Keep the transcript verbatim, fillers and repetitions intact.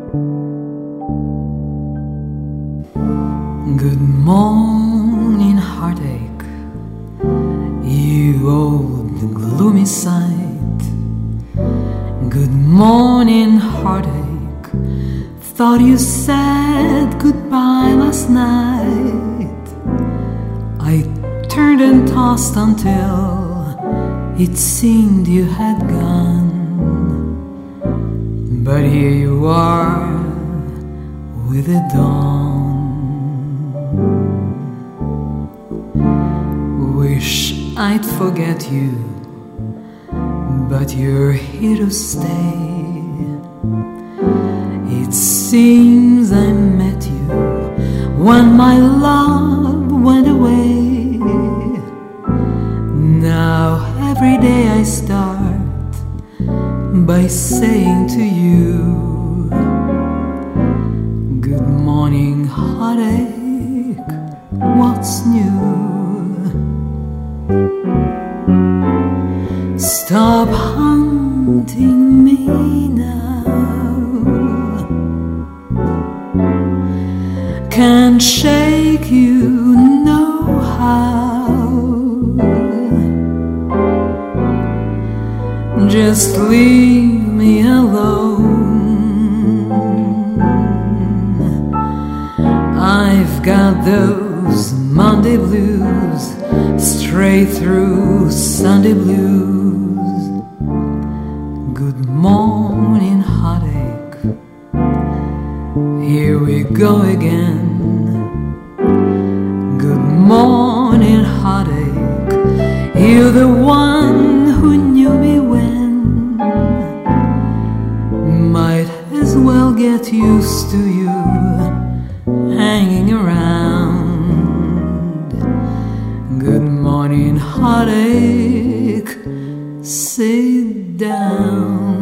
Good morning, heartache, you old gloomy sight. Good morning, heartache, thought you said goodbye last night. I turned and tossed until it seemed you had gone. But here you are with the dawn. Wish I'd forget you, but you're here to stay. It seems I met you when my love went away. Now every day I start by saying to you, good morning, heartache, what's new? Stop haunting me now. Can't shake you, know how. Just leave me alone. I've got those Monday blues, straight through Sunday blues. Good morning, heartache, here we go again. Good morning, heartache, you're the one who knew me when. Might as well get used to you hanging around. Good morning, heartache, sit down.